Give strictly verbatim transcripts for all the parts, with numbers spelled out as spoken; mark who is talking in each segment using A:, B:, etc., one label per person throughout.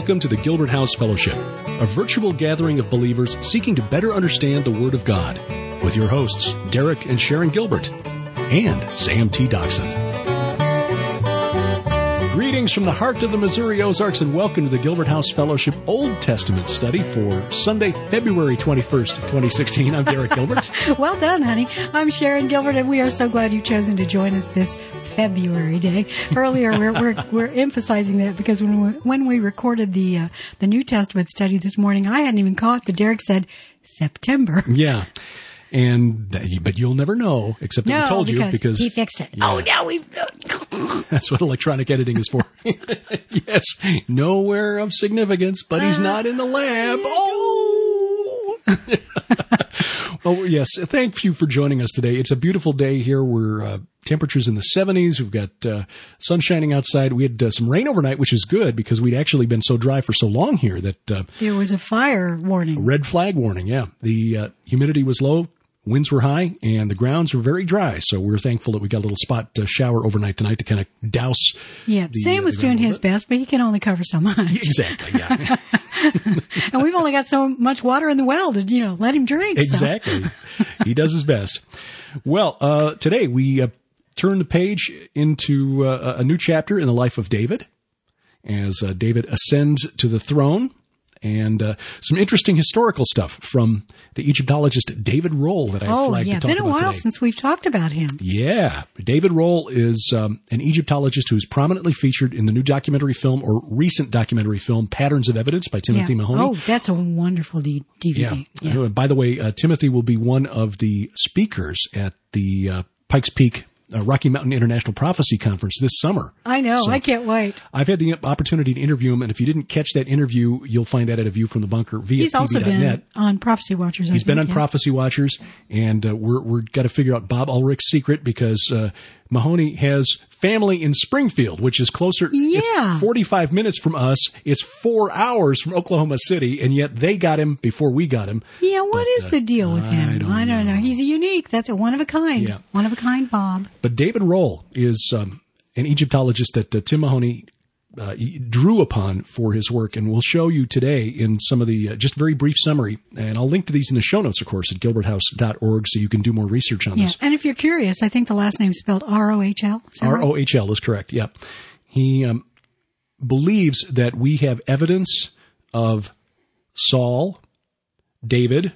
A: Welcome to the Gilbert House Fellowship, a virtual gathering of believers seeking to better understand the Word of God, with your hosts, Derek and Sharon Gilbert, and Sam T. Doxson. Greetings from the heart of the Missouri Ozarks, and welcome to the Gilbert House Fellowship Old Testament study for Sunday, February twenty-first, twenty sixteen. I'm Derek Gilbert.
B: Well done, honey. I'm Sharon Gilbert, and we are so glad you've chosen to join us this February day. Earlier, we're we're, we're emphasizing that because when we, when we recorded the uh, the New Testament study this morning, I hadn't even caught that Derek said September.
A: Yeah. And, but you'll never know, except that
B: no,
A: we told
B: because
A: you because
B: he fixed it.
A: Yeah.
B: Oh, now we've,
A: that's what electronic editing is for. Yes. Nowhere of significance, but he's not in the lab. Oh! Well, yes. Thank you for joining us today. It's a beautiful day here. We're, uh, temperatures in the seventies. We've got, uh, sun shining outside. We had uh, some rain overnight, which is good because we'd actually been so dry for so long here that, uh,
B: there was a fire warning.
A: A red flag warning. Yeah. The, uh, humidity was low. Winds were high, and the grounds were very dry, so we're thankful that we got a little spot uh, shower overnight tonight to kind of douse.
B: Yeah,
A: the,
B: Sam
A: uh,
B: was doing his best, but he can only cover so much.
A: Exactly, yeah.
B: And we've only got so much water in the well to, you know, let him drink.
A: Exactly.
B: So.
A: He does his best. Well, uh, today we uh, turn the page into uh, a new chapter in the life of David as uh, David ascends to the throne. And uh, some interesting historical stuff from the Egyptologist David Rohl that I
B: oh,
A: flagged
B: yeah.
A: to talk
B: Been a
A: about
B: while
A: today.
B: Since we've talked about him.
A: Yeah. David Rohl is um, an Egyptologist who's prominently featured in the new documentary film or recent documentary film Patterns of Evidence by Timothy
B: yeah.
A: Mahoney.
B: Oh, that's a wonderful D- DVD.
A: Yeah.
B: Yeah.
A: Uh, by the way, uh, Timothy will be one of the speakers at the uh, Pikes Peak Uh, Rocky Mountain International Prophecy Conference this summer.
B: I know.
A: So
B: I can't wait.
A: I've had the opportunity to interview him, and if you didn't catch that interview, you'll find that at A View from the Bunker via
B: He's also
A: T V dot net.
B: been on Prophecy Watchers. I
A: He's
B: think,
A: been on
B: yeah.
A: Prophecy Watchers, and uh, we're we're got to figure out Bob Ulrich's secret because uh, Mahoney has family in Springfield, which is closer.
B: Yeah.
A: It's forty-five minutes from us. It's four hours from Oklahoma City, and yet they got him before we got him.
B: Yeah, what
A: But,
B: is
A: uh,
B: the deal with
A: I
B: him?
A: don't
B: I don't know.
A: know.
B: He's a unique. That's a one of a kind.
A: Yeah.
B: One of a kind, Bob.
A: But David Rohl is um, an Egyptologist that uh, Tim Mahoney uh, drew upon for his work, and we'll show you today in some of the, uh, just very brief summary, and I'll link to these in the show notes, of course, at gilbert house dot org, so you can do more research on
B: Yeah,
A: this.
B: and if you're curious, I think the last name's spelled R O H L.
A: R O H L is correct, yeah. He um, believes that we have evidence of Saul, David,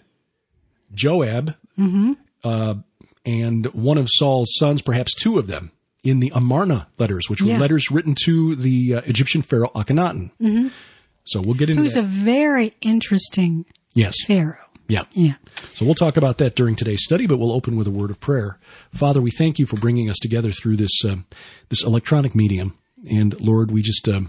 A: Joab,
B: Mm-hmm.
A: uh, and one of Saul's sons, perhaps two of them, in the Amarna letters, which were
B: Yeah.
A: letters written to the uh, Egyptian pharaoh Akhenaten.
B: Mm-hmm.
A: So we'll get into
B: Who's
A: that.
B: a very interesting
A: Yes.
B: pharaoh.
A: Yeah.
B: Yeah.
A: So we'll talk about that during today's study, but we'll open with a word of prayer. Father, we thank you for bringing us together through this uh, this electronic medium. And Lord, we just uh,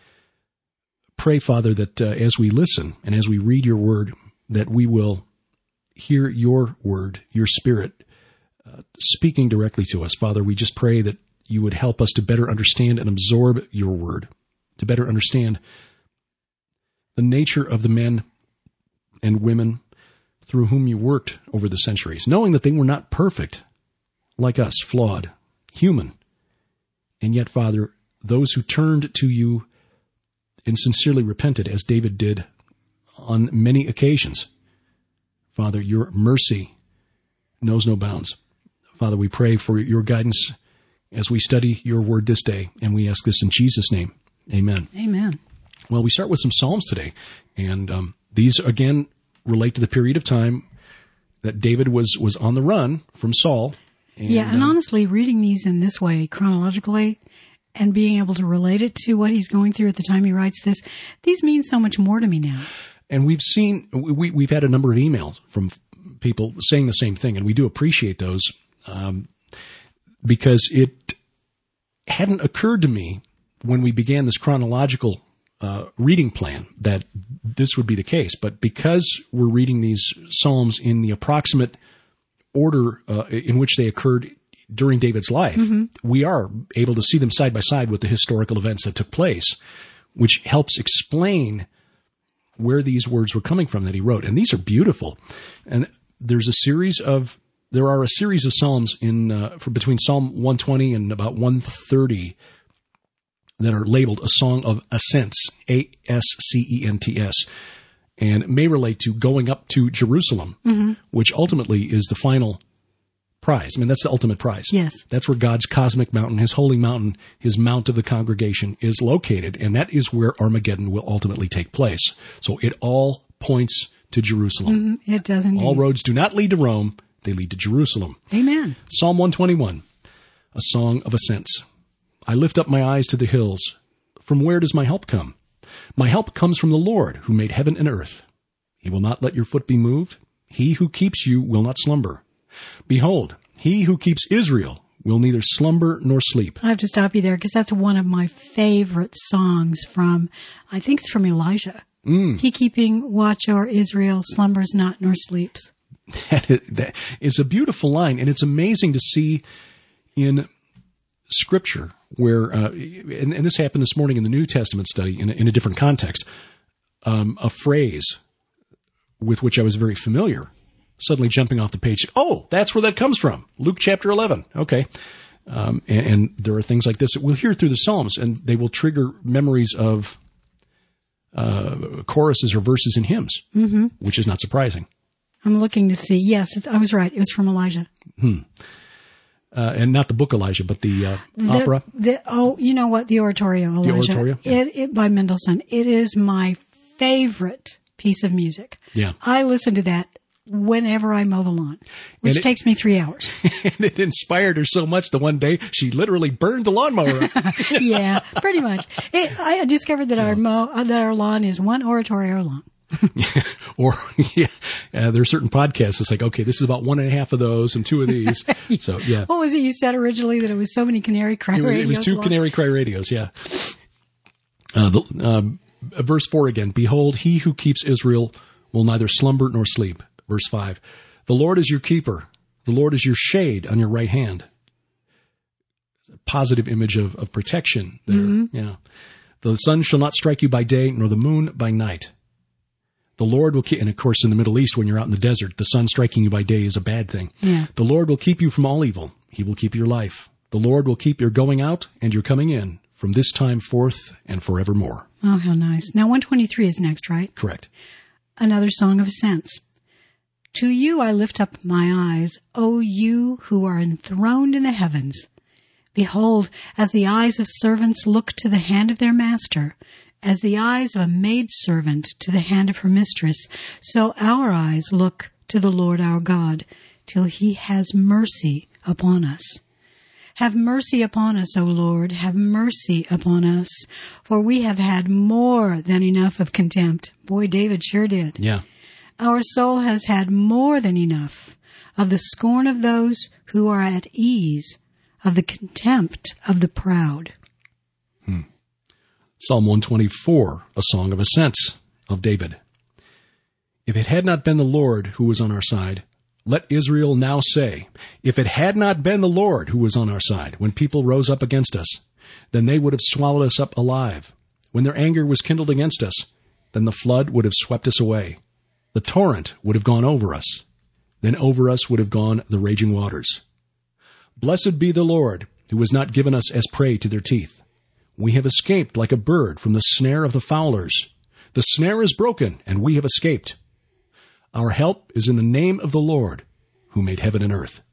A: pray, Father, that uh, as we listen and as we read your word, that we will hear your word, your spirit, uh, speaking directly to us. Father, we just pray that you would help us to better understand and absorb your word, to better understand the nature of the men and women through whom you worked over the centuries, knowing that they were not perfect, like us, flawed, human. And yet, Father, those who turned to you and sincerely repented, as David did on many occasions, Father, your mercy knows no bounds. Father, we pray for your guidance as we study your word this day, and we ask this in Jesus' name. Amen.
B: Amen.
A: Well, we start with some Psalms today, and um, these, again, relate to the period of time that David was, was on the run from Saul. And,
B: yeah, and
A: um,
B: honestly, reading these in this way, chronologically, and being able to relate it to what he's going through at the time he writes this, these mean so much more to me now.
A: And we've seen, we, we've had a number of emails from people saying the same thing, and we do appreciate those um, because it hadn't occurred to me when we began this chronological uh, reading plan that this would be the case. But because we're reading these Psalms in the approximate order uh, in which they occurred during David's life, mm-hmm. we are able to see them side by side with the historical events that took place, which helps explain where these words were coming from that he wrote. And these are beautiful. And there's a series of, there are a series of Psalms in, uh, for between Psalm one twenty and about one thirty that are labeled a song of ascents, A S C E N T S, and may relate to going up to Jerusalem, mm-hmm. which ultimately is the final prize. I mean, that's the ultimate prize.
B: Yes.
A: That's where God's cosmic mountain, his holy mountain, his mount of the congregation is located, and that is where Armageddon will ultimately take place. So it all points to Jerusalem.
B: Mm, it does indeed.
A: All roads do not lead to Rome, they lead to Jerusalem.
B: Amen.
A: Psalm one twenty-one, a song of ascents. I lift up my eyes to the hills. From where does my help come? My help comes from the Lord, who made heaven and earth. He will not let your foot be moved. He who keeps you will not slumber. Behold, he who keeps Israel will neither slumber nor sleep.
B: I have to stop you there because that's one of my favorite songs from, I think it's from Elijah. Mm. He keeping watch o'er Israel, slumbers not nor sleeps.
A: That is a beautiful line, and it's amazing to see in Scripture where, uh, and, and this happened this morning in the New Testament study in a, in a different context, um, a phrase with which I was very familiar, suddenly jumping off the page. Oh, that's where that comes from. Luke chapter eleven. Okay. Um, and, and there are things like this that we'll hear through the Psalms, and they will trigger memories of uh, choruses or verses in hymns, mm-hmm. which is not surprising.
B: I'm looking to see. Yes, it's, I was right. It was from Elijah.
A: Hmm. Uh, and not the book Elijah, but the, uh, the opera.
B: The, oh, you know what? The oratorio Elijah.
A: The oratorio? Yeah.
B: It, it, by Mendelssohn. It is my favorite piece of music.
A: Yeah.
B: I listen to that whenever I mow the lawn, which it, takes me three hours.
A: And it inspired her so much the one day she literally burned the lawnmower up.
B: Yeah, pretty much. It, I discovered that yeah. our mow, uh, that our lawn is one oratorio long.
A: Or yeah, uh, there are certain podcasts. It's like, okay, this is about one and a half of those and two of these. So yeah.
B: What was it you said originally that it was so many canary cry
A: it,
B: radios?
A: It was two long? Canary cry radios. Yeah. Uh, the, um, verse four again. Behold, he who keeps Israel will neither slumber nor sleep. Verse five. The Lord is your keeper. The Lord is your shade on your right hand. A positive image of, of protection there. Mm-hmm. Yeah. The sun shall not strike you by day, nor the moon by night. The Lord will keep, and of course in the Middle East when you're out in the desert, the sun striking you by day is a bad thing.
B: Yeah.
A: The Lord will keep you from all evil. He will keep your life. The Lord will keep your going out and your coming in from this time forth and forevermore.
B: Oh, how nice. Now one twenty-three is next, right?
A: Correct.
B: Another song of ascents. To you I lift up my eyes, O you who are enthroned in the heavens. Behold, as the eyes of servants look to the hand of their master, as the eyes of a maidservant to the hand of her mistress, so our eyes look to the Lord our God, till he has mercy upon us. Have mercy upon us, O Lord, have mercy upon us, for we have had more than enough of contempt. Boy, David sure did.
A: Yeah.
B: Our soul has had more than enough of the scorn of those who are at ease, of the contempt of the proud.
A: Hmm. Psalm one twenty-four, a song of ascents of David. If it had not been the Lord who was on our side, let Israel now say, if it had not been the Lord who was on our side, when people rose up against us, then they would have swallowed us up alive. When their anger was kindled against us, then the flood would have swept us away. The torrent would have gone over us. Then over us would have gone the raging waters. Blessed be the Lord, who has not given us as prey to their teeth. We have escaped like a bird from the snare of the fowlers. The snare is broken, and we have escaped. Our help is in the name of the Lord, who made heaven and earth.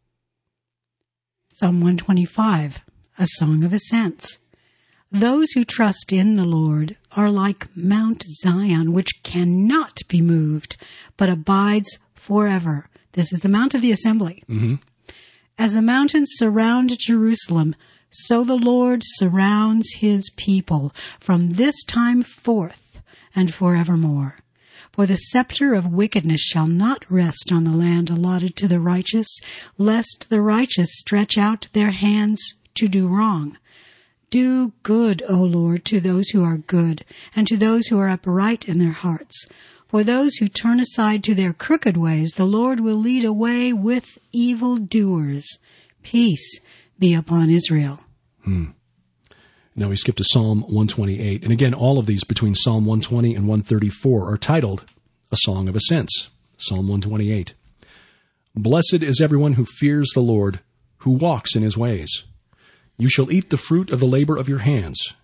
B: Psalm one twenty-five, a song of ascents. Those who trust in the Lord are like Mount Zion, which cannot be moved, but abides forever. This is the Mount of the Assembly.
A: Mm-hmm.
B: As the mountains surround Jerusalem, so the Lord surrounds his people from this time forth and forevermore. For the scepter of wickedness shall not rest on the land allotted to the righteous, lest the righteous stretch out their hands to do wrong. Do good, O Lord, to those who are good, and to those who are upright in their hearts. For those who turn aside to their crooked ways, the Lord will lead away with evildoers. Peace be upon Israel.
A: Hmm. Now we skip to Psalm one twenty-eight. And again, all of these between Psalm one twenty and one thirty-four are titled A Song of Ascents. Psalm one twenty-eight. Blessed is everyone who fears the Lord, who walks in his ways. You shall eat the fruit of the labor of your hands.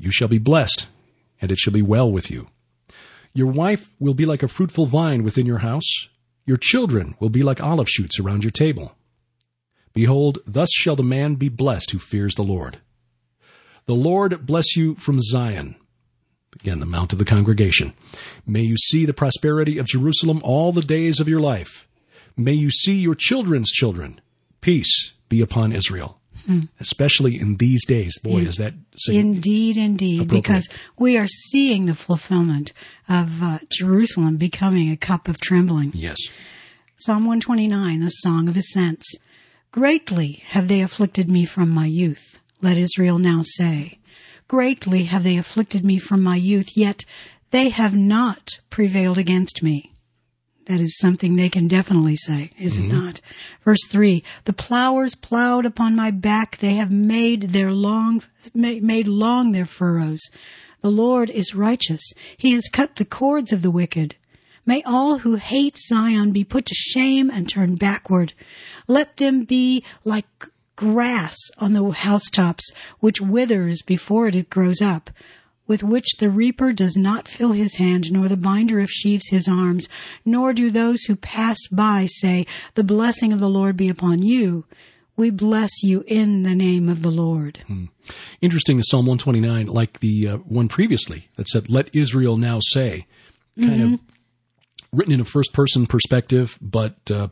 A: You shall be blessed, and it shall be well with you. Your wife will be like a fruitful vine within your house. Your children will be like olive shoots around your table. Behold, thus shall the man be blessed who fears the Lord. The Lord bless you from Zion. Again, the mount of the congregation. May you see the prosperity of Jerusalem all the days of your life. May you see your children's children. Peace be upon Israel. Hmm. Especially in these days. Boy, in, is that
B: indeed, indeed, because we are seeing the fulfillment of uh, Jerusalem becoming a cup of trembling.
A: Yes.
B: Psalm one twenty-nine, the Song of Ascents. Greatly have they afflicted me from my youth, let Israel now say. Greatly have they afflicted me from my youth, yet they have not prevailed against me. That is something they can definitely say, is mm-hmm. it not? Verse three, the plowers plowed upon my back, they have made their long, made long their furrows. The Lord is righteous. He has cut the cords of the wicked. May all who hate Zion be put to shame and turn backward. Let them be like grass on the housetops, which withers before it grows up, with which the reaper does not fill his hand, nor the binder of sheaves his arms, nor do those who pass by say, the blessing of the Lord be upon you. We bless you in the name of the Lord.
A: Hmm. Interesting, the Psalm one twenty-nine, like the uh, one previously that said, let Israel now say, kind mm-hmm. of written in a first-person perspective, but uh,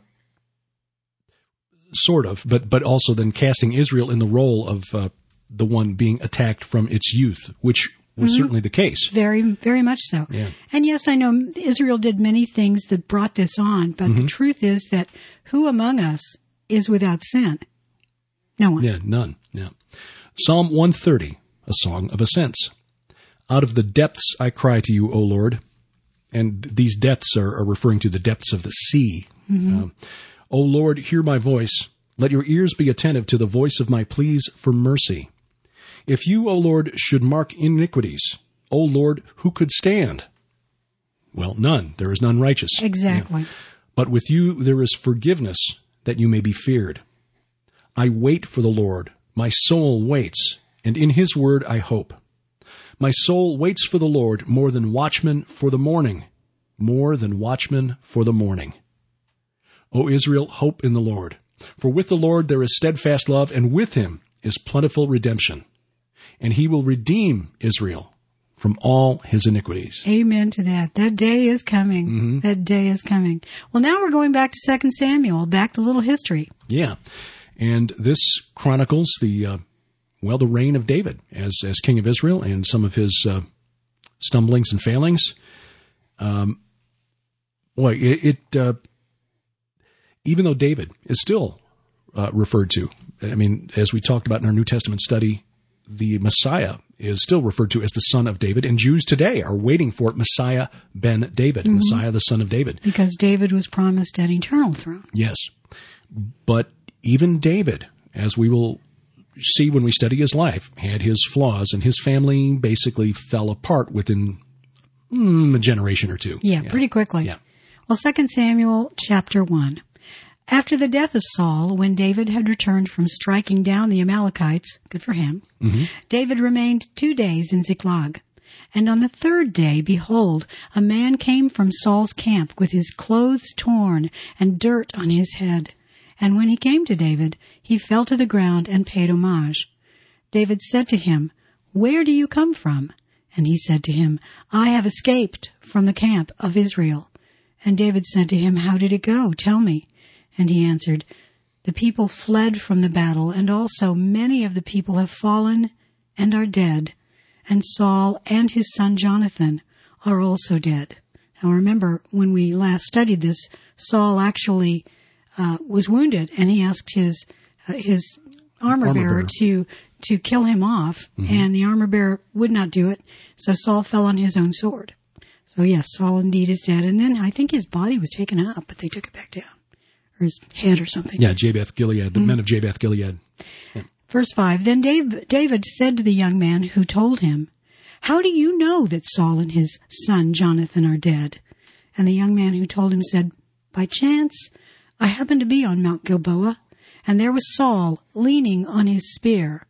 A: sort of, but but also then casting Israel in the role of uh, the one being attacked from its youth, which was mm-hmm. certainly the case.
B: Very, very much so.
A: Yeah.
B: And yes, I know Israel did many things that brought this on, but mm-hmm. the truth is that who among us is without sin? No one.
A: Yeah, none. Yeah. Psalm one thirty, a song of ascents. Out of the depths I cry to you, O Lord. And these depths are, are referring to the depths of the sea. Mm-hmm. Um, O Lord, hear my voice. Let your ears be attentive to the voice of my pleas for mercy. If you, O Lord, should mark iniquities, O Lord, who could stand? Well, none. There is none righteous.
B: Exactly.
A: Yeah. But with you there is forgiveness, that you may be feared. I wait for the Lord. My soul waits, and in his word I hope. My soul waits for the Lord more than watchmen for the morning, more than watchmen for the morning. O Israel, hope in the Lord. For with the Lord there is steadfast love, and with him is plentiful redemption. And he will redeem Israel from all his iniquities.
B: Amen to that. That day is coming. Mm-hmm. That day is coming. Well, now we're going back to Second Samuel, back to a little history.
A: Yeah. And this chronicles the... Uh, Well, the reign of David as as king of Israel and some of his uh, stumblings and failings. Um, boy, it, it uh, even though David is still uh, referred to, I mean, as we talked about in our New Testament study, the Messiah is still referred to as the son of David, and Jews today are waiting for Messiah ben David, mm-hmm. Messiah the son of David.
B: Because David was promised an eternal throne.
A: Yes. But even David, as we will see when we study his life, had his flaws, and his family basically fell apart within mm, a generation or two.
B: Yeah, yeah, pretty quickly.
A: Yeah.
B: Well, Second Samuel chapter one. After the death of Saul, when David had returned from striking down the Amalekites, good for him, mm-hmm. David remained two days in Ziklag. And on the third day, behold, a man came from Saul's camp with his clothes torn and dirt on his head. And when he came to David, he fell to the ground and paid homage. David said to him, Where do you come from? And he said to him, I have escaped from the camp of Israel. And David said to him, How did it go? Tell me. And he answered, The people fled from the battle, and also many of the people have fallen and are dead. And Saul and his son Jonathan are also dead. Now remember, when we last studied this, Saul actually Uh, was wounded, and he asked his uh, his armor, armor bearer, bearer to to kill him off, mm-hmm. and the armor bearer would not do it, so Saul fell on his own sword. So yes, Saul indeed is dead, and then I think his body was taken up, but they took it back down, or his head or something.
A: Yeah, Jabesh Gilead, the mm-hmm. men of Jabesh Gilead. Yeah.
B: Verse five, Then Dave, David said to the young man who told him, How do you know that Saul and his son Jonathan are dead? And the young man who told him said, By chance I happened to be on Mount Gilboa, and there was Saul leaning on his spear.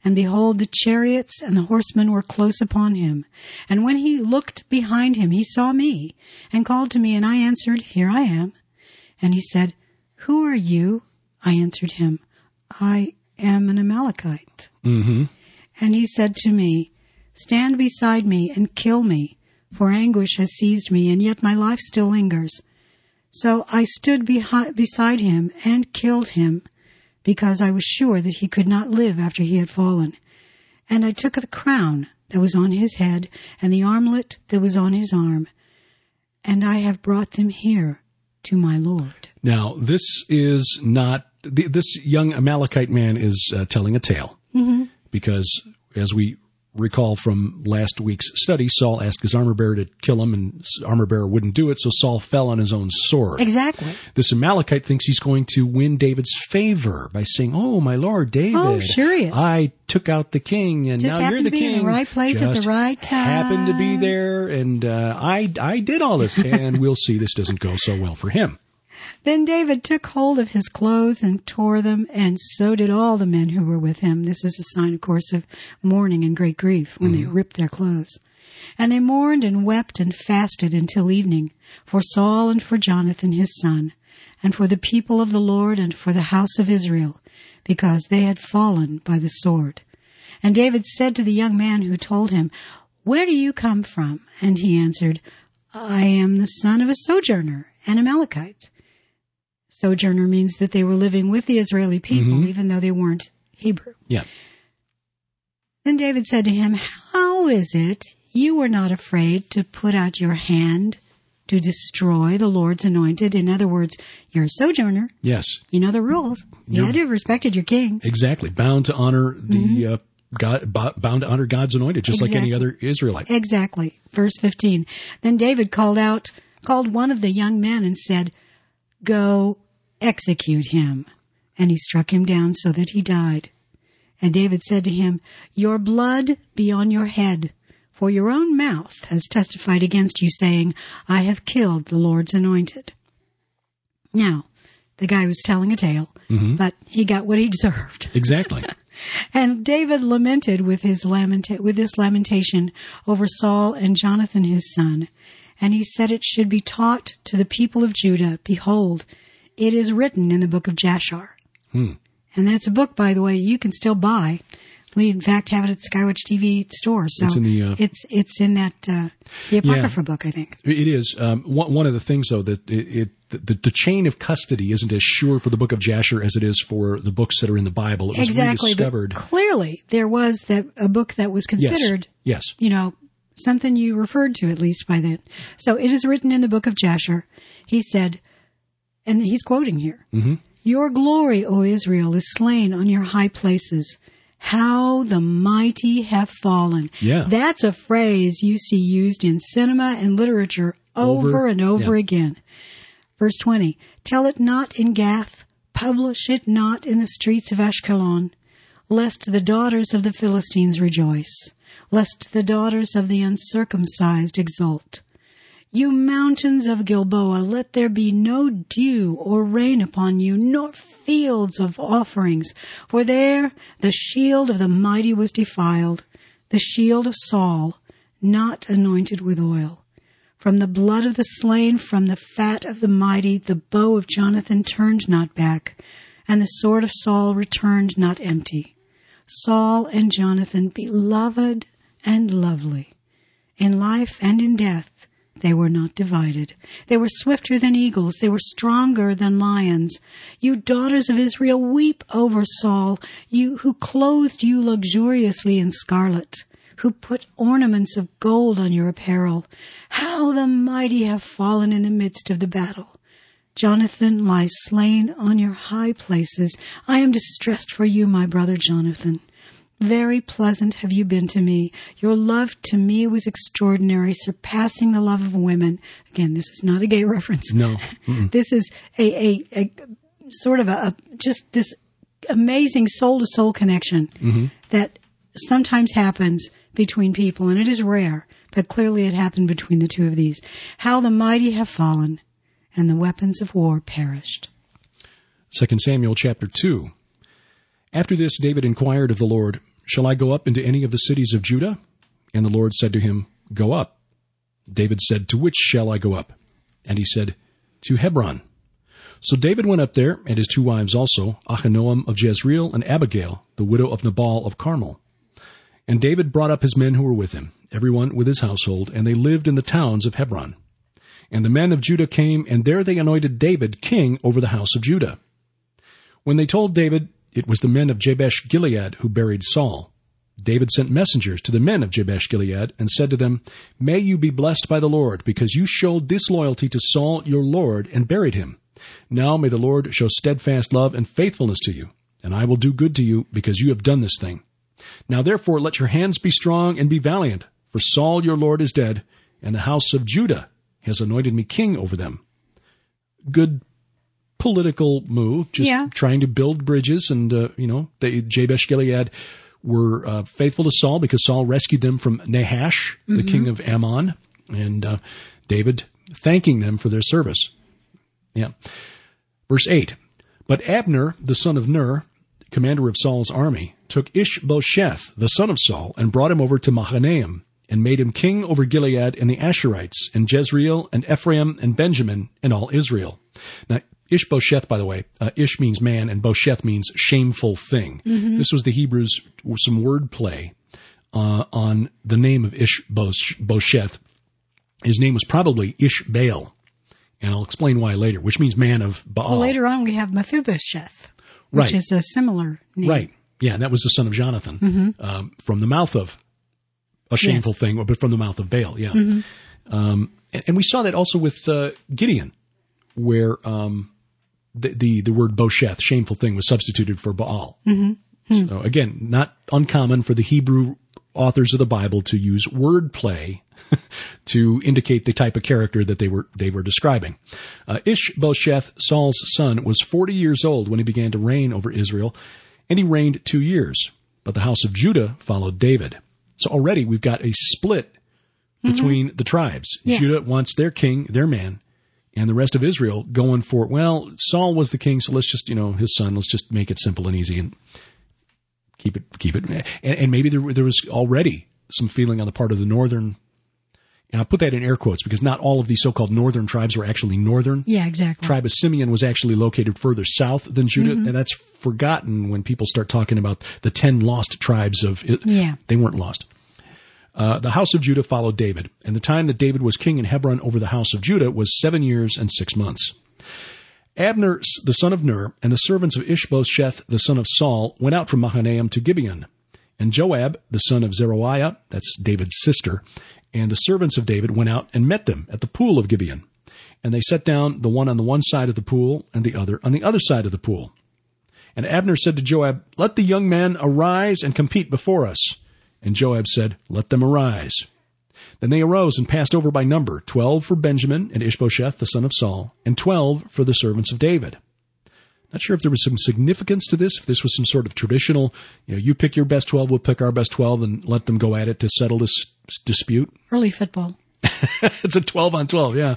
B: And behold, the chariots and the horsemen were close upon him. And when he looked behind him, he saw me, and called to me, and I answered, Here I am. And he said, Who are you? I answered him, I am an Amalekite.
A: Mm-hmm.
B: And he said to me, Stand beside me and kill me, for anguish has seized me, and yet my life still lingers. So I stood behi- beside him and killed him, because I was sure that he could not live after he had fallen. And I took the crown that was on his head and the armlet that was on his arm, and I have brought them here to my Lord.
A: Now, this is not, this young Amalekite man is uh, telling a tale,
B: Mm-hmm.
A: because as we recall from last week's study, Saul asked his armor bearer to kill him, and armor bearer wouldn't do it, so Saul fell on his own sword.
B: Exactly.
A: This Amalekite thinks he's going to win David's favor by saying, "Oh, my Lord, David,
B: Oh, sure he is.
A: I took out the king, and
B: Just
A: now
B: happened
A: you're the
B: to be
A: king.
B: in the right place at the
A: Just
B: right time.
A: Happened to be there, and uh, I I did all this." And we'll see this doesn't go so well for him.
B: Then David took hold of his clothes and tore them, and so did all the men who were with him. This is a sign, of course, of mourning and great grief when mm-hmm. they ripped their clothes. And they mourned and wept and fasted until evening for Saul and for Jonathan his son, and for the people of the Lord and for the house of Israel, because they had fallen by the sword. And David said to the young man who told him, "Where do you come from?" And he answered, "I am the son of a sojourner, an Amalekite." Sojourner means that they were living with the Israeli people, mm-hmm. even though they weren't Hebrew.
A: Yeah.
B: Then David said to him, "How is it you were not afraid to put out your hand to destroy the Lord's anointed?" In other words, you're a sojourner.
A: Yes.
B: You know the rules. You
A: You're,
B: had to have respected your king.
A: Exactly. Bound to honor the
B: mm-hmm.
A: uh, God, bound to honor God's anointed, just
B: exactly.
A: like any other Israelite.
B: Exactly. Verse fifteen. Then David called out, called one of the young men and said, "Go execute him." And he struck him down so that he died. And David said to him, "Your blood be on your head, for your own mouth has testified against you, saying, I have killed the Lord's anointed." Now, the guy was telling a tale, mm-hmm. but he got what he deserved.
A: Exactly.
B: And David lamented with his lamenta- with this lamentation over Saul and Jonathan his son. And he said it should be taught to the people of Judah, "Behold, it is written in the book of Jashar."
A: Hmm.
B: And that's a book, by the way, you can still buy. We, in fact, have it at Skywatch T V store. So
A: it's in the, uh,
B: it's, it's in that, uh, the Apocrypha
A: yeah,
B: book, I think.
A: It is. Um, one, one of the things, though, that it, it the, the chain of custody isn't as sure for the book of Jasher as it is for the books that are in the Bible. It was
B: exactly,
A: rediscovered.
B: But clearly, there was that a book that was considered,
A: yes. yes.
B: you know, something you referred to at least by then. So it is written in the book of Jasher. He said, and he's quoting here,
A: mm-hmm.
B: "Your glory, O Israel, is slain on your high places. How the mighty have fallen."
A: Yeah.
B: That's a phrase you see used in cinema and literature over, over and over yeah. again. Verse twenty, "Tell it not in Gath, publish it not in the streets of Ashkelon, lest the daughters of the Philistines rejoice, lest the daughters of the uncircumcised exult. You mountains of Gilboa, let there be no dew or rain upon you, nor fields of offerings. For there the shield of the mighty was defiled, the shield of Saul, not anointed with oil. From the blood of the slain, from the fat of the mighty, the bow of Jonathan turned not back, and the sword of Saul returned not empty. Saul and Jonathan, beloved and lovely, in life and in death, they were not divided. They were swifter than eagles. They were stronger than lions. You daughters of Israel, weep over Saul, you who clothed you luxuriously in scarlet, who put ornaments of gold on your apparel. How the mighty have fallen in the midst of the battle. Jonathan lies slain on your high places. I am distressed for you, my brother Jonathan. Very pleasant have you been to me. Your love to me was extraordinary, surpassing the love of women." Again, this is not a gay reference.
A: No. Mm-mm.
B: This is a, a, a sort of a, a just this amazing soul-to-soul connection mm-hmm. that sometimes happens between people, and it is rare, but clearly it happened between the two of these. "How the mighty have fallen, and the weapons of war perished."
A: Second Samuel chapter two. After this, David inquired of the Lord, shall I go up into any of the cities of Judah? And the Lord said to him, Go up. David said, To which shall I go up? And he said, To Hebron. So David went up there, and his two wives also, Ahinoam of Jezreel and Abigail, the widow of Nabal of Carmel. And David brought up his men who were with him, everyone with his household, and they lived in the towns of Hebron. And the men of Judah came, and there they anointed David king over the house of Judah. When they told David it was the men of Jabesh Gilead who buried Saul, David sent messengers to the men of Jabesh Gilead and said to them, May you be blessed by the Lord, because you showed disloyalty to Saul your Lord and buried him. Now may the Lord show steadfast love and faithfulness to you, and I will do good to you, because you have done this thing. Now therefore let your hands be strong and be valiant, for Saul your Lord is dead, and the house of Judah has anointed me king over them. Good political move, just
B: yeah.
A: trying to build bridges, and, uh, you know, they, Jabesh Gilead were uh, faithful to Saul because Saul rescued them from Nahash, mm-hmm. the king of Ammon, and uh, David thanking them for their service. Yeah. Verse eight, But Abner, the son of Ner, commander of Saul's army, took Ishbosheth, the son of Saul, and brought him over to Mahanaim, and made him king over Gilead and the Asherites, and Jezreel, and Ephraim, and Benjamin, and all Israel. Now, Ishbosheth, by the way, uh, Ish means man, and Bosheth means shameful thing. Mm-hmm. This was the Hebrews, some wordplay uh, on the name of Ishbosheth. His name was probably Ishbaal, and I'll explain why later, which means man of Baal.
B: Well, later on we have Mephibosheth, which
A: right.
B: is a similar name.
A: Right. Yeah, and that was the son of Jonathan,
B: mm-hmm.
A: um, from the mouth of a shameful yes. thing, but from the mouth of Baal, yeah.
B: Mm-hmm.
A: Um, and, and we saw that also with uh, Gideon, where um, the, the the word Bosheth, shameful thing, was substituted for Baal.
B: Mm-hmm.
A: So again, not uncommon for the Hebrew authors of the Bible to use wordplay to indicate the type of character that they were they were describing. Uh, Ishbosheth, Saul's son, was forty years old when he began to reign over Israel, and he reigned two years. But the house of Judah followed David. So already we've got a split between mm-hmm. the tribes.
B: Yeah.
A: Judah wants their king, their man, and the rest of Israel going for, well, Saul was the king, so let's just, you know, his son, let's just make it simple and easy and keep it, keep it. And, and maybe there, there was already some feeling on the part of the northern, and I'll put that in air quotes because not all of these so-called northern tribes were actually northern.
B: Yeah, exactly.
A: Tribe of Simeon was actually located further south than Judah, mm-hmm. and that's forgotten when people start talking about the ten lost tribes of it.
B: Yeah.
A: They weren't lost. Uh, the house of Judah followed David, and the time that David was king in Hebron over the house of Judah was seven years and six months. Abner, the son of Ner, and the servants of Ishbosheth, the son of Saul, went out from Mahanaim to Gibeon. And Joab, the son of Zeruiah, that's David's sister, and the servants of David went out and met them at the pool of Gibeon. And they sat down, the one on the one side of the pool and the other on the other side of the pool. And Abner said to Joab, Let the young men arise and compete before us. And Joab said, Let them arise. Then they arose and passed over by number, twelve for Benjamin and Ishbosheth, the son of Saul, and twelve for the servants of David. Not sure if there was some significance to this, if this was some sort of traditional, you know, you pick your best twelve, we'll pick our best twelve, and let them go at it to settle this dispute.
B: Early football.
A: It's a twelve on twelve, yeah.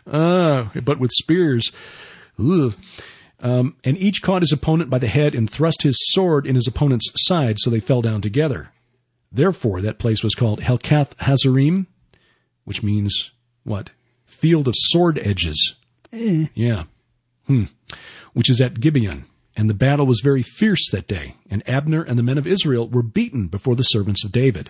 A: Uh, but with spears. Ugh. Um, and each caught his opponent by the head and thrust his sword in his opponent's side, so they fell down together. Therefore, that place was called Helkath Hazarim, which means, what? Field of sword edges.
B: Mm.
A: Yeah. Hmm. Which is at Gibeon. And the battle was very fierce that day. And Abner and the men of Israel were beaten before the servants of David.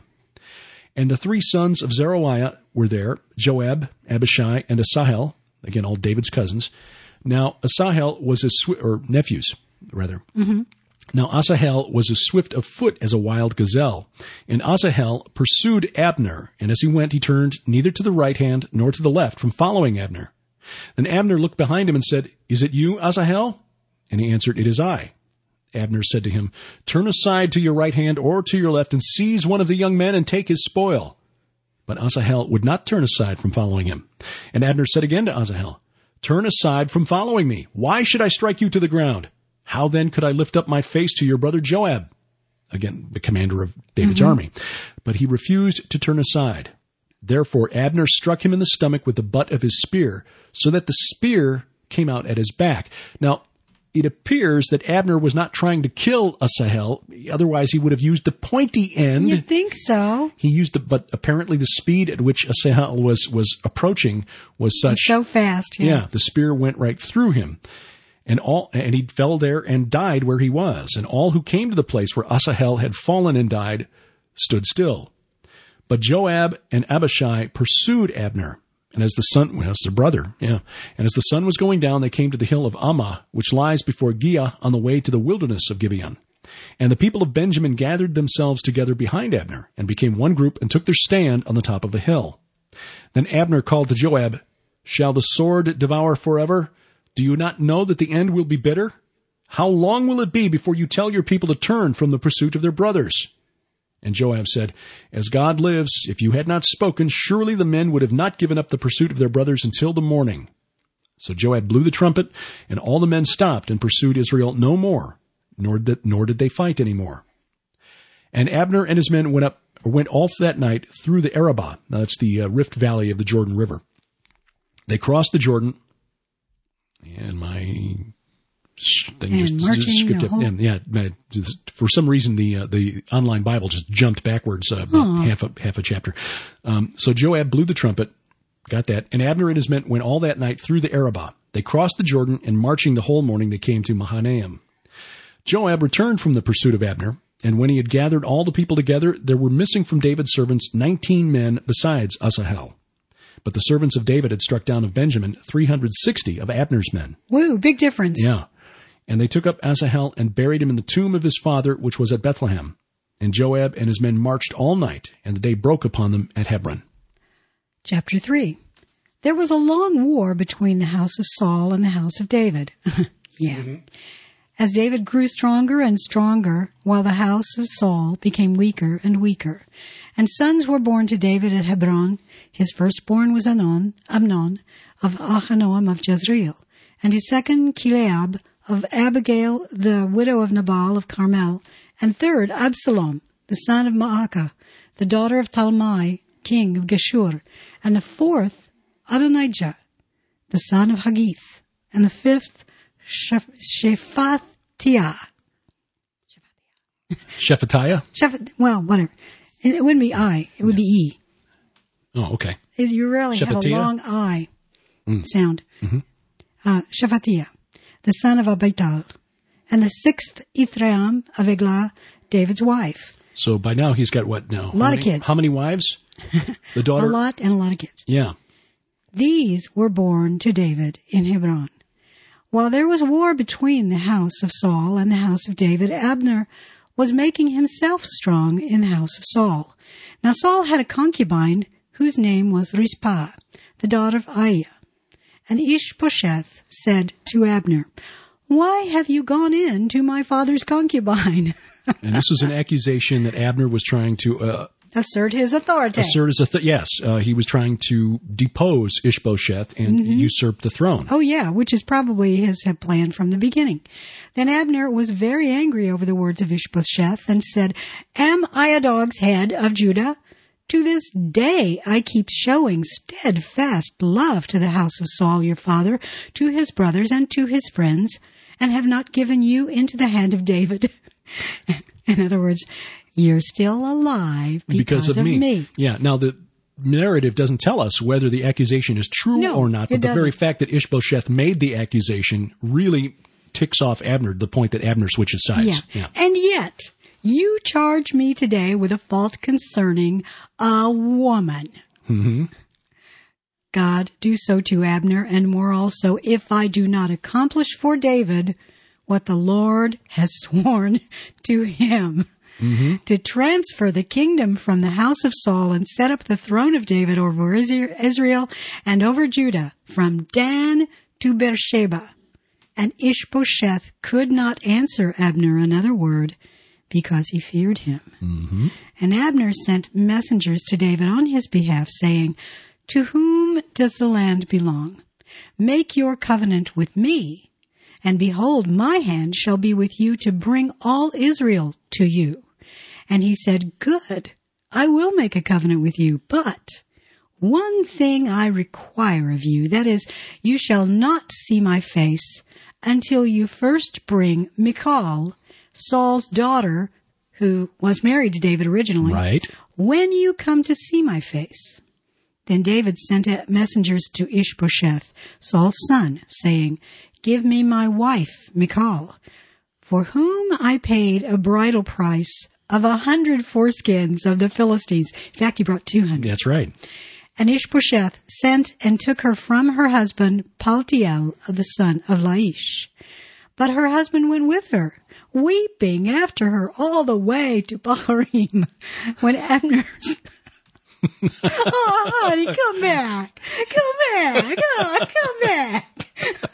A: And the three sons of Zeruiah were there, Joab, Abishai, and Asahel, again, all David's cousins. Now, Asahel was his, swi- or nephews, rather.
B: Mm-hmm.
A: Now Asahel was as swift of foot as a wild gazelle, and Asahel pursued Abner, and as he went he turned neither to the right hand nor to the left from following Abner. Then Abner looked behind him and said, Is it you, Asahel? And he answered, It is I. Abner said to him, Turn aside to your right hand or to your left and seize one of the young men and take his spoil. But Asahel would not turn aside from following him. And Abner said again to Asahel, Turn aside from following me. Why should I strike you to the ground? How then could I lift up my face to your brother Joab? Again, the commander of David's mm-hmm. army. But he refused to turn aside. Therefore Abner struck him in the stomach with the butt of his spear, so that the spear came out at his back. Now, it appears that Abner was not trying to kill Asahel. Otherwise, he would have used the pointy end.
B: You'd think so.
A: He used the, but apparently the speed at which Asahel was, was approaching was such.
B: So fast. Yeah.
A: Yeah, the spear went right through him. And all, and he fell there and died where he was. And all who came to the place where Asahel had fallen and died stood still. But Joab and Abishai pursued Abner. And as the sun, well, it's their brother, yeah. And as the sun was going down, they came to the hill of Ammah, which lies before Giah on the way to the wilderness of Gibeon. And the people of Benjamin gathered themselves together behind Abner and became one group and took their stand on the top of the hill. Then Abner called to Joab, "Shall the sword devour forever? Do you not know that the end will be bitter? How long will it be before you tell your people to turn from the pursuit of their brothers?" And Joab said, "As God lives, if you had not spoken, surely the men would have not given up the pursuit of their brothers until the morning." So Joab blew the trumpet, and all the men stopped and pursued Israel no more, nor did, nor did they fight any more. And Abner and his men went up, or went off that night through the Arabah. Now that's the uh, Rift Valley of the Jordan River. They crossed the Jordan, and my thing
B: and
A: just, just skipped up.
B: whole...
A: And yeah, for some reason the uh, the online Bible just jumped backwards uh, about
B: Aww.
A: half a half a chapter. Um, so Joab blew the trumpet, got that, and Abner and his men went all that night through the Arabah. They crossed the Jordan, and marching the whole morning, they came to Mahanaim. Joab returned from the pursuit of Abner, and when he had gathered all the people together, there were missing from David's servants nineteen men besides Asahel. But the servants of David had struck down of Benjamin three hundred sixty of Abner's men.
B: Woo, big difference.
A: Yeah. And they took up Asahel and buried him in the tomb of his father, which was at Bethlehem. And Joab and his men marched all night, and the day broke upon them at Hebron.
B: Chapter three. There was a long war between the house of Saul and the house of David. yeah. Mm-hmm. As David grew stronger and stronger, while the house of Saul became weaker and weaker. And sons were born to David at Hebron. His firstborn was Amnon, Amnon of Ahinoam of Jezreel, and his second Chileab of Abigail, the widow of Nabal of Carmel, and third Absalom, the son of Maacah, the daughter of Talmai, king of Geshur, and the fourth Adonijah, the son of Haggith, and the fifth Shephatiah.
A: Shephatiah?
B: Sheph- well, whatever. It, it wouldn't be I. It would be E.
A: Oh, okay.
B: It, you really have a long I mm. sound. Mm-hmm. Uh, Shephatiah, the son of Abital, and the sixth Ithream of Eglah, David's wife.
A: So by now he's got what now?
B: A lot
A: many,
B: of kids.
A: How many wives? The daughter?
B: A lot and a lot of kids.
A: Yeah.
B: These were born to David in Hebron. While there was war between the house of Saul and the house of David, Abner was making himself strong in the house of Saul. Now Saul had a concubine whose name was Rizpah, the daughter of Aiah. And Ishbosheth said to Abner, "Why have you gone in to my father's concubine?"
A: And this is an accusation that Abner was trying to uh,
B: assert his authority.
A: Assert his authority. Yes, uh, he was trying to depose Ishbosheth and mm-hmm. usurp the throne.
B: Oh, yeah, which is probably his plan from the beginning. Then Abner was very angry over the words of Ishbosheth and said, "Am I a dog's head of Judah? To this day I keep showing steadfast love to the house of Saul your father, to his brothers and to his friends, and have not given you into the hand of David." In other words, you're still alive because,
A: because of,
B: of
A: me.
B: me.
A: Yeah. Now, the narrative doesn't tell us whether the accusation is true
B: no,
A: or not, but the
B: doesn't.
A: very fact that Ishbosheth made the accusation really ticks off Abner, the point that Abner switches sides.
B: Yeah.
A: yeah.
B: And yet, you charge me today with a fault concerning a woman.
A: Mm-hmm.
B: God, do so to Abner, and more also, if I do not accomplish for David what the Lord has sworn to him, mm-hmm. to transfer the kingdom from the house of Saul and set up the throne of David over Israel and over Judah, from Dan to Beersheba. And Ishbosheth could not answer Abner another word, because he feared him.
A: Mm-hmm.
B: And Abner sent messengers to David on his behalf, saying, "To whom does the land belong? Make your covenant with me, and behold, my hand shall be with you to bring all Israel to you." And he said, "Good, I will make a covenant with you, but one thing I require of you, that is, you shall not see my face until you first bring Michal, Saul's daughter, who was married to David originally,
A: Right.
B: when you come to see my face. Then David sent messengers to Ishbosheth, Saul's son, saying, Give me my wife, Michal, for whom I paid a bridal price of a hundred foreskins of the Philistines. In fact, he brought two hundred.
A: That's right.
B: And Ishbosheth sent and took her from her husband, Paltiel, the son of Laish. But her husband went with her, weeping after her all the way to Baharim. When Abner... oh, honey, come back. Come back. Oh, come back.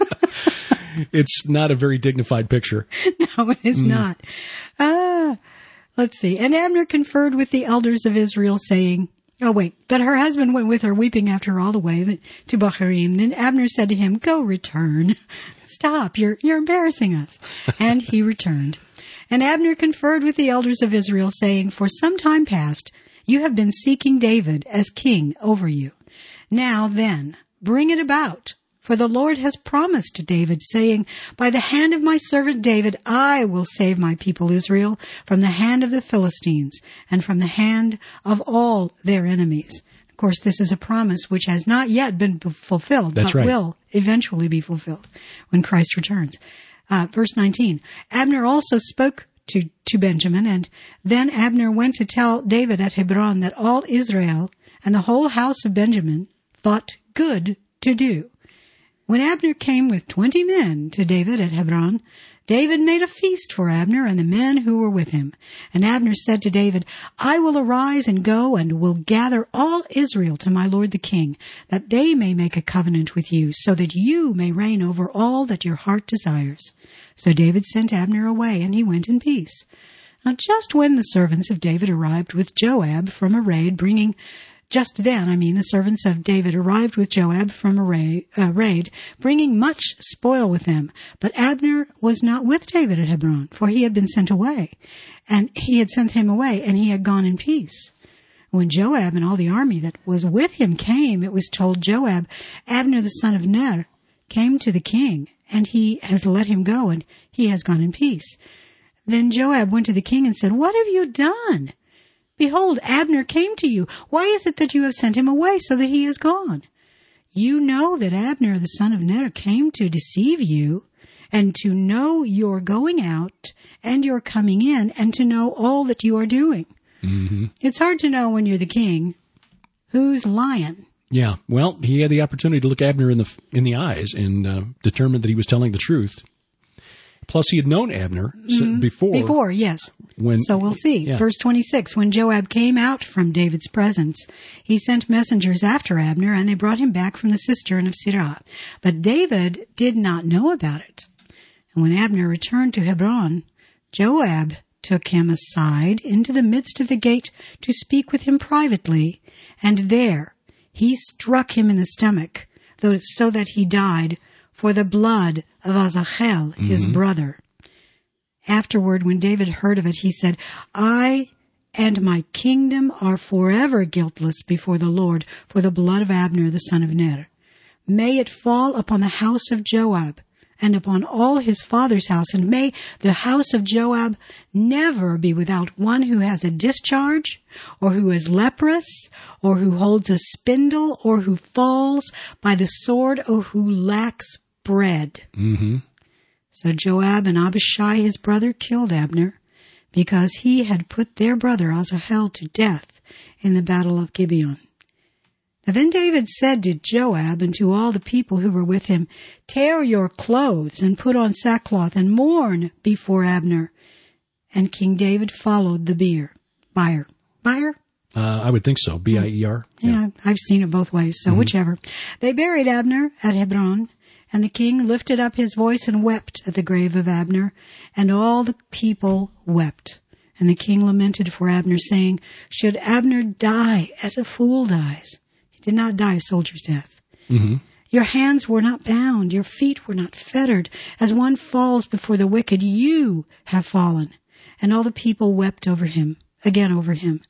A: It's not a very dignified picture.
B: No, it is
A: Mm.
B: not. Ah, let's see. And Abner conferred with the elders of Israel, saying... Oh, wait. But her husband went with her, weeping after her all the way to Baharim. Then Abner said to him, Go return. Stop. You're, you're embarrassing us. And he returned. And Abner conferred with the elders of Israel, saying, For some time past, you have been seeking David as king over you. Now then, bring it about. For the Lord has promised to David, saying, By the hand of my servant David, I will save my people Israel from the hand of the Philistines and from the hand of all their enemies. Of course, this is a promise which has not yet been fulfilled,
A: That's
B: but
A: right.
B: will eventually be fulfilled when Christ returns. Uh, verse nineteen, Abner also spoke to, to Benjamin, and then Abner went to tell David at Hebron that all Israel and the whole house of Benjamin thought good to do. When Abner came with twenty men to David at Hebron, David made a feast for Abner and the men who were with him. And Abner said to David, I will arise and go and will gather all Israel to my lord the king, that they may make a covenant with you, so that you may reign over all that your heart desires. So David sent Abner away, and he went in peace. Now just when the servants of David arrived with Joab from a raid, bringing Just then, I mean, the servants of David arrived with Joab from a raid, uh, raid, bringing much spoil with them. But Abner was not with David at Hebron, for he had been sent away, and he had sent him away, and he had gone in peace. When Joab and all the army that was with him came, it was told Joab, Abner the son of Ner came to the king, and he has let him go, and he has gone in peace. Then Joab went to the king and said, What have you done? Behold, Abner came to you. Why is it that you have sent him away so that he is gone? You know that Abner, the son of Ner, came to deceive you, and to know your going out and your coming in, and to know all that you are doing.
A: Mm-hmm.
B: It's hard to know when you're the king who's lying.
A: Yeah. Well, he had the opportunity to look Abner in the in the eyes and uh, determined that he was telling the truth. Plus, he had known Abner mm-hmm. before.
B: Before, yes.
A: When,
B: so we'll see.
A: Yeah.
B: Verse twenty-six, when Joab came out from David's presence, he sent messengers after Abner, and they brought him back from the cistern of Sirah. But David did not know about it. And when Abner returned to Hebron, Joab took him aside into the midst of the gate to speak with him privately, and there he struck him in the stomach, though so that he died, for the blood of Asahel, his mm-hmm. brother. Afterward, when David heard of it, he said, I and my kingdom are forever guiltless before the Lord for the blood of Abner, the son of Ner. May it fall upon the house of Joab and upon all his father's house, and may the house of Joab never be without one who has a discharge, or who is leprous, or who holds a spindle, or who falls by the sword, or who lacks bread.
A: Mm-hmm.
B: So Joab and Abishai, his brother, killed Abner, because he had put their brother Asahel to death in the battle of Gibeon. Now then David said to Joab and to all the people who were with him, Tear your clothes and put on sackcloth and mourn before Abner. And King David followed the bier. Bier. Bier?
A: Uh, I would think so. B I E R.
B: Yeah, yeah, I've seen it both ways, so mm-hmm. whichever. They buried Abner at Hebron, and the king lifted up his voice and wept at the grave of Abner, and all the people wept. And the king lamented for Abner, saying, Should Abner die as a fool dies? He did not die a soldier's death.
A: Mm-hmm.
B: Your hands were not bound, your feet were not fettered. As one falls before the wicked, you have fallen. And all the people wept over him, again over him.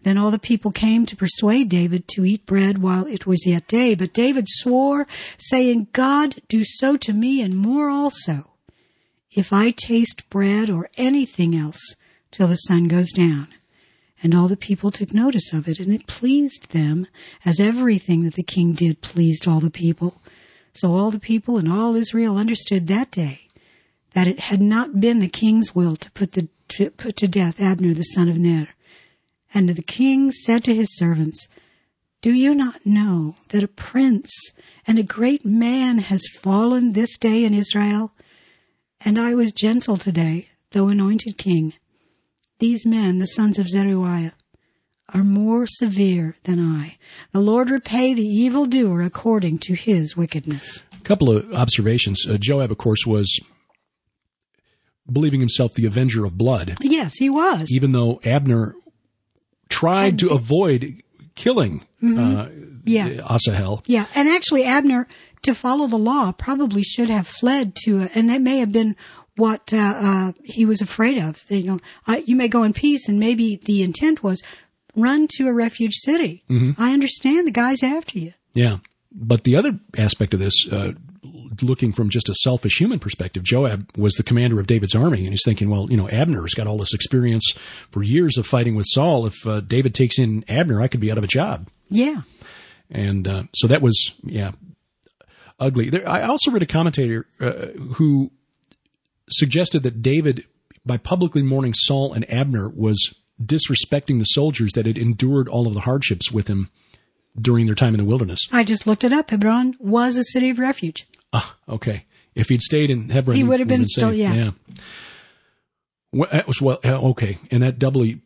B: Then all the people came to persuade David to eat bread while it was yet day. But David swore, saying, God, do so to me and more also, if I taste bread or anything else till the sun goes down. And all the people took notice of it, and it pleased them, as everything that the king did pleased all the people. So all the people and all Israel understood that day that it had not been the king's will to put, the, to put to death Abner the son of Ner. And the king said to his servants, Do you not know that a prince and a great man has fallen this day in Israel? And I was gentle today, though anointed king. These men, the sons of Zeruiah, are more severe than I. The Lord repay the evildoer according to his wickedness.
A: A couple of observations. Uh, Joab, of course, was believing himself the avenger of blood.
B: Yes, he was.
A: Even though Abner tried and, to avoid killing mm-hmm. uh,
B: yeah.
A: Asahel.
B: Yeah, and actually Abner, to follow the law, probably should have fled to, a, and that may have been what uh, uh, he was afraid of. You know, uh, you may go in peace, and maybe the intent was run to a refuge city. Mm-hmm. I understand the guy's after you.
A: Yeah, but the other aspect of this, uh, looking from just a selfish human perspective, Joab was the commander of David's army, and he's thinking, well, you know, Abner's got all this experience for years of fighting with Saul. If uh, David takes in Abner, I could be out of a job.
B: Yeah.
A: And uh, so that was, yeah, ugly. There, I also read a commentator uh, who suggested that David, by publicly mourning Saul and Abner, was disrespecting the soldiers that had endured all of the hardships with him during their time in the wilderness.
B: I just looked it up. Hebron was a city of refuge.
A: Ah, okay. If he'd stayed in Hebron,
B: he would have been,
A: been
B: still,
A: safe.
B: yeah.
A: yeah. Well, that was, well, okay. And that doubly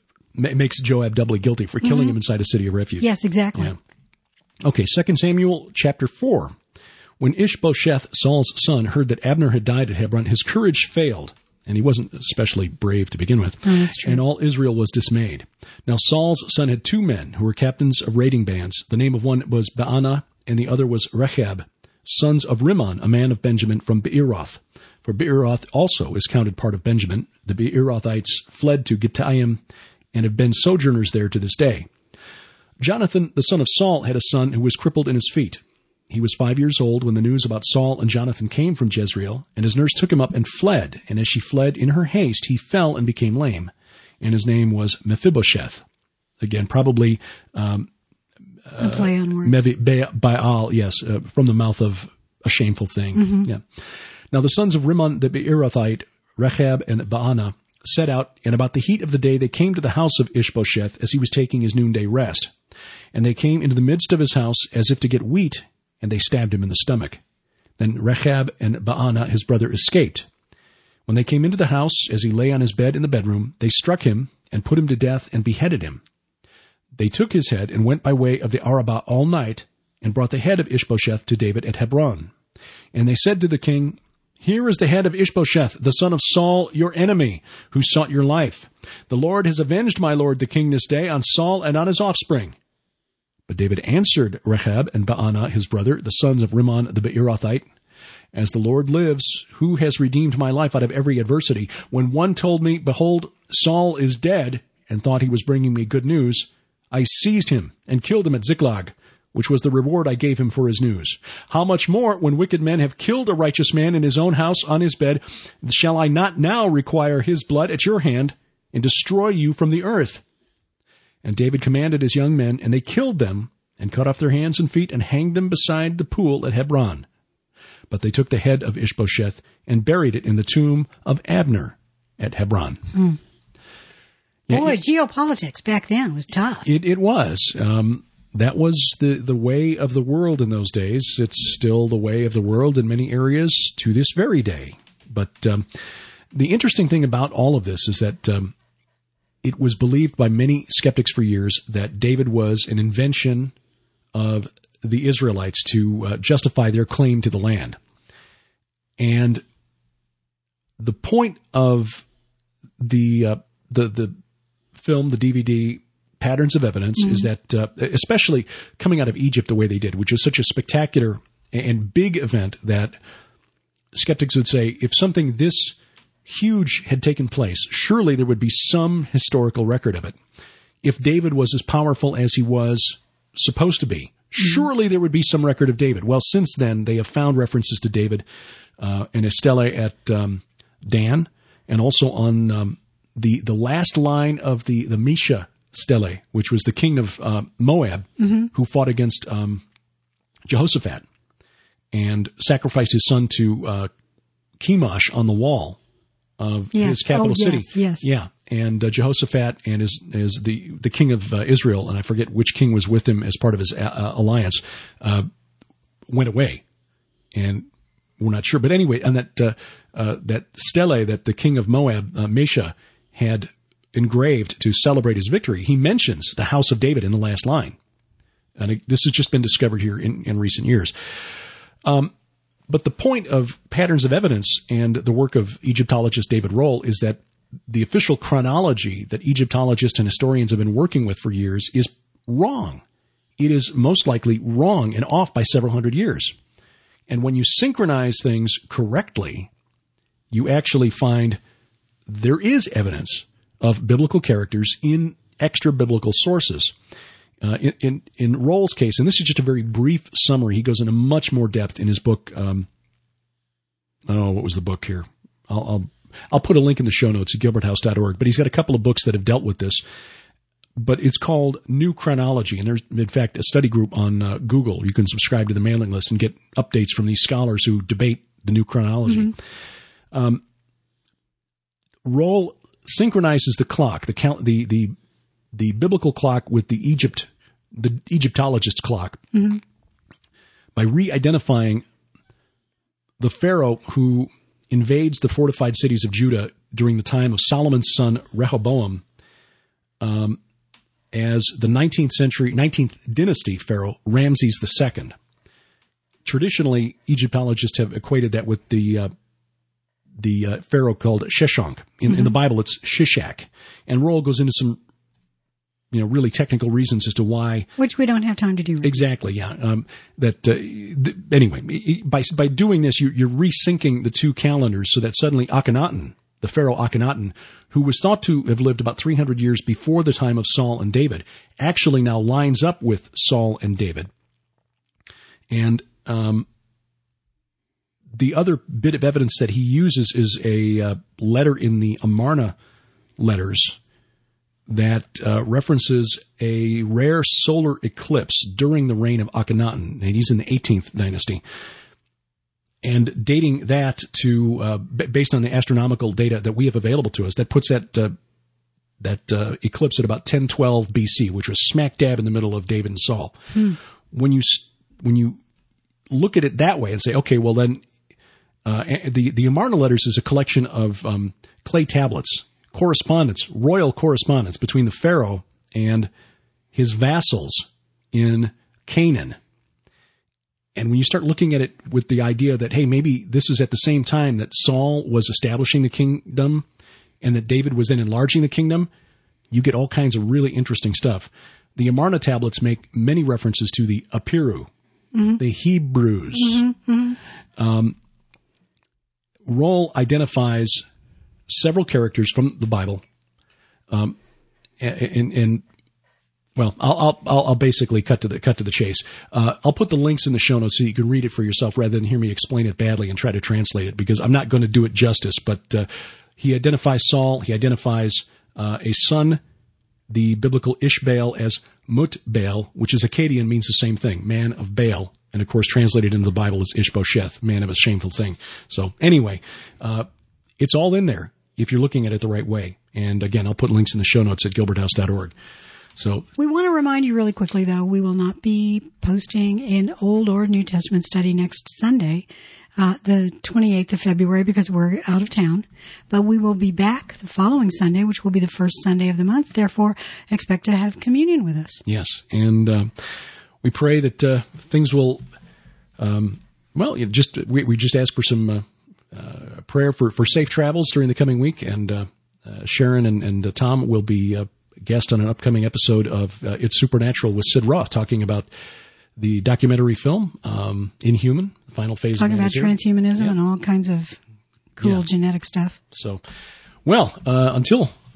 A: makes Joab doubly guilty for killing mm-hmm. him inside a city of refuge.
B: Yes, exactly.
A: Yeah. Okay, Second Samuel chapter four. When Ishbosheth, Saul's son, heard that Abner had died at Hebron, his courage failed, and he wasn't especially brave to begin with.
B: Oh, that's true.
A: And all Israel was dismayed. Now Saul's son had two men who were captains of raiding bands. The name of one was Baanah, and the other was Rechab, sons of Rimmon, a man of Benjamin from Beeroth. For Beeroth also is counted part of Benjamin. The Beerothites fled to Gittaim and have been sojourners there to this day. Jonathan, the son of Saul, had a son who was crippled in his feet. He was five years old when the news about Saul and Jonathan came from Jezreel, and his nurse took him up and fled. And as she fled in her haste, he fell and became lame. And his name was Mephibosheth. Again, probably um,
B: a play on words.
A: Mevi, Baal, yes, uh, from the mouth of a shameful thing. Mm-hmm. Yeah. Now the sons of Rimmon the Beerothite, Rechab and Baanah, set out, and about the heat of the day they came to the house of Ishbosheth as he was taking his noonday rest. And they came into the midst of his house as if to get wheat, and they stabbed him in the stomach. Then Rechab and Baanah, his brother, escaped. When they came into the house, as he lay on his bed in the bedroom, they struck him and put him to death and beheaded him. They took his head and went by way of the Arabah all night and brought the head of Ishbosheth to David at Hebron. And they said to the king, Here is the head of Ishbosheth, the son of Saul, your enemy, who sought your life. The Lord has avenged my lord the king this day on Saul and on his offspring. But David answered Rechab and Baanah, his brother, the sons of Rimmon the Beerothite, As the Lord lives, who has redeemed my life out of every adversity? When one told me, Behold, Saul is dead, and thought he was bringing me good news, I seized him and killed him at Ziklag, which was the reward I gave him for his news. How much more, when wicked men have killed a righteous man in his own house on his bed, shall I not now require his blood at your hand and destroy you from the earth? And David commanded his young men, and they killed them, and cut off their hands and feet, and hanged them beside the pool at Hebron. But they took the head of Ishbosheth, and buried it in the tomb of Abner at Hebron.
B: Hmm. Boy, it, geopolitics back then was tough.
A: It, it was. Um, that was the, the way of the world in those days. It's still the way of the world in many areas to this very day. But um, the interesting thing about all of this is that um, it was believed by many skeptics for years that David was an invention of the Israelites to uh, justify their claim to the land. And the point of the uh, the the film, the D V D, Patterns of Evidence, mm-hmm. is that, uh, especially coming out of Egypt the way they did, which was such a spectacular and big event that skeptics would say, if something this huge had taken place, surely there would be some historical record of it. if David was as powerful as he was supposed to be, surely there would be some record of David. Well, since then, they have found references to David uh, in a stele at um, Dan, and also on um, the the last line of the, the Mesha stele, which was the king of uh, Moab, mm-hmm. who fought against um, Jehoshaphat and sacrificed his son to uh, Chemosh on the wall of
B: yes.
A: his capital
B: oh,
A: city.
B: Yes, yes.
A: Yeah. And uh, Jehoshaphat and his, his the, the king of uh, Israel, and I forget which king was with him as part of his uh, alliance, uh, went away. And we're not sure. But anyway, and that, uh, uh, that stele that the king of Moab, uh, Mesha, had engraved to celebrate his victory, he mentions the house of David in the last line. And it, this has just been discovered here in, in recent years. Um, but the point of Patterns of Evidence and the work of Egyptologist David Rohl is that the official chronology that Egyptologists and historians have been working with for years is wrong. It is most likely wrong and off by several hundred years. And when you synchronize things correctly, you actually find there is evidence of biblical characters in extra-biblical sources. Uh, in, in, in Rohl's case, and this is just a very brief summary, he goes into much more depth in his book. Um, oh, what was the book here? I'll, I'll I'll put a link in the show notes at gilbert house dot org, but he's got a couple of books that have dealt with this. But it's called New Chronology, and there's, in fact, a study group on uh, Google. You can subscribe to the mailing list and get updates from these scholars who debate the new chronology. Mm-hmm. Um, Rohl synchronizes the clock, the count, the the the biblical clock with the Egypt, the Egyptologist clock, mm-hmm. by re-identifying the Pharaoh who invades the fortified cities of Judah during the time of Solomon's son Rehoboam um, as the nineteenth century, nineteenth dynasty Pharaoh Ramses the Second. Traditionally, Egyptologists have equated that with the uh, the uh, Pharaoh called Sheshonk. In, mm-hmm. in the Bible, it's Shishak. And Rohl goes into some, you know, really technical reasons as to why.
B: Which we don't have time to do. Right.
A: Exactly, yeah. Um, that uh, th- anyway, by by doing this, you, you're resyncing the two calendars so that suddenly Akhenaten, the Pharaoh Akhenaten, who was thought to have lived about three hundred years before the time of Saul and David, actually now lines up with Saul and David. And um, the other bit of evidence that he uses is a uh, letter in the Amarna letters that uh, references a rare solar eclipse during the reign of Akhenaten, and he's in the eighteenth dynasty, and dating that to, uh, b- based on the astronomical data that we have available to us, that puts that uh, that uh, eclipse at about ten twelve B C, which was smack dab in the middle of David and Saul. Hmm. When you when you look at it that way and say, okay, well then, uh, the the Amarna letters is a collection of um, clay tablets, correspondence, royal correspondence between the Pharaoh and his vassals in Canaan. And when you start looking at it with the idea that, hey, maybe this is at the same time that Saul was establishing the kingdom and that David was then enlarging the kingdom, you get all kinds of really interesting stuff. The Amarna tablets make many references to the Apiru, mm-hmm. the Hebrews. Mm-hmm, mm-hmm. Um, Rohl identifies several characters from the Bible, um, and, and well, I'll, I'll I'll basically cut to the cut to the chase. Uh, I'll put the links in the show notes so you can read it for yourself rather than hear me explain it badly and try to translate it, because I'm not going to do it justice. But uh, he identifies Saul. He identifies uh, a son, the biblical Ishbaal, as Mutbaal, which is Akkadian, means the same thing, man of Baal. And, of course, translated into the Bible as Ishbosheth, man of a shameful thing. So, anyway, uh, it's all in there if you're looking at it the right way. And, again, I'll put links in the show notes at gilbert house dot org. So,
B: we want to remind you really quickly, though, we will not be posting an Old or New Testament study next Sunday, uh, the twenty-eighth of February, because we're out of town. But we will be back the following Sunday, which will be the first Sunday of the month. Therefore, expect to have communion with us.
A: Yes. And uh, we pray that uh, things will, um, well, you know, just we, we just ask for some uh, uh, prayer for, for safe travels during the coming week. And uh, uh, Sharon and, and uh, Tom will be uh, guest on an upcoming episode of uh, It's Supernatural with Sid Roth, talking about the documentary film um, Inhuman, the final phase
B: talking
A: of
B: about transhumanism yeah. and all kinds of cool yeah. genetic stuff.
A: So, well, uh, until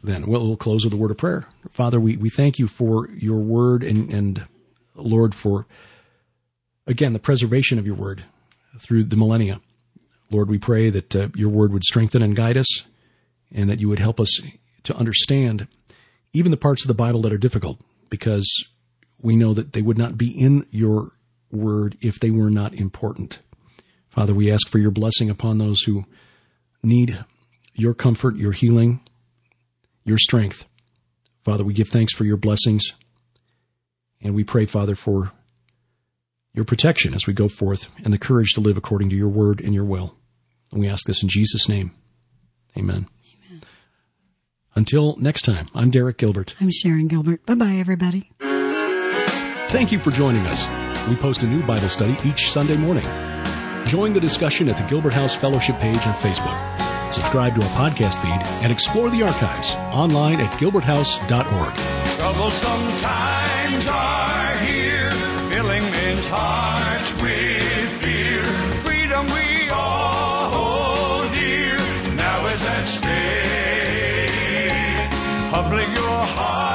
A: then. We'll, we'll close with a word of prayer. Father, we, we thank you for your word and, and, Lord, for, again, the preservation of your word through the millennia. Lord, we pray that uh, your word would strengthen and guide us, and that you would help us to understand even the parts of the Bible that are difficult, because we know that they would not be in your word if they were not important. Father, we ask for your blessing upon those who need your comfort, your healing, your strength. Father, we give thanks for your blessings, and we pray, Father, for your protection as we go forth and the courage to live according to your word and your will. And we ask this in Jesus' name. Amen. Amen. Until next time, I'm Derek Gilbert.
B: I'm Sharon Gilbert. Bye-bye, everybody.
A: Thank you for joining us. We post a new Bible study each Sunday morning. Join the discussion at the Gilbert House Fellowship page on Facebook. Subscribe to our podcast feed and explore the archives online at gilbert house dot org.
C: Troublesome times are here, filling men's hearts with fear. Freedom we all hold dear, now is at stake. Public your heart.